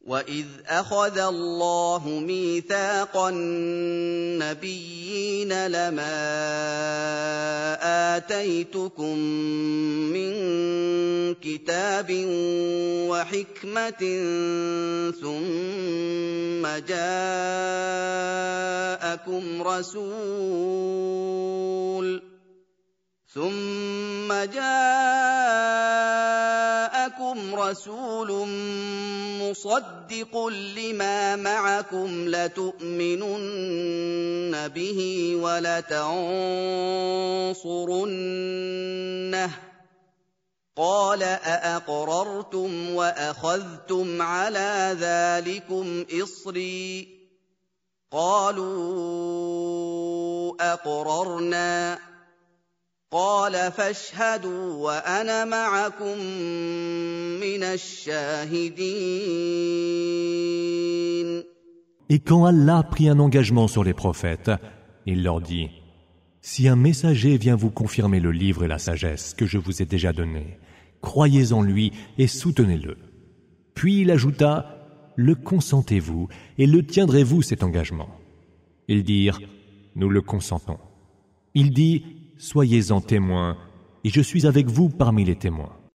وَإِذْ أَخَذَ اللَّهُ مِيثَاقَ النَّبِيِّينَ لَمَا آتَيْتُكُم مِّن كِتَابٍ وَحِكْمَةٍ ثُمَّ جَاءَكُمْ رَسُولٌ مُّصَدِّقٌ لِّمَا مَعَكُمْ لَتُؤْمِنُنَّ بِهِ وَلَتَنصُرُنَّهُ ۚ قَالَ أَأَقْرَرْتُمْ وَأَخَذْتُمْ عَلَىٰ ذَٰلِكُمْ إِصْرِي ۖ قَالُوا أَقْرَرْنَا ۚ قَالَ فَاشْهَدُوا وَأَنَا مَعَكُم مِّنَ الشَّاهِدِينَ. Et quand Allah prit un engagement sur les prophètes, il leur dit: Si un messager vient vous confirmer le livre et la sagesse que je vous ai déjà donnés, croyez en lui et soutenez-le. Puis il ajouta: Le consentez-vous et le tiendrez-vous cet engagement? Ils dirent: Nous le consentons. Il dit: Soyez-en témoins, et je suis avec vous parmi les témoins.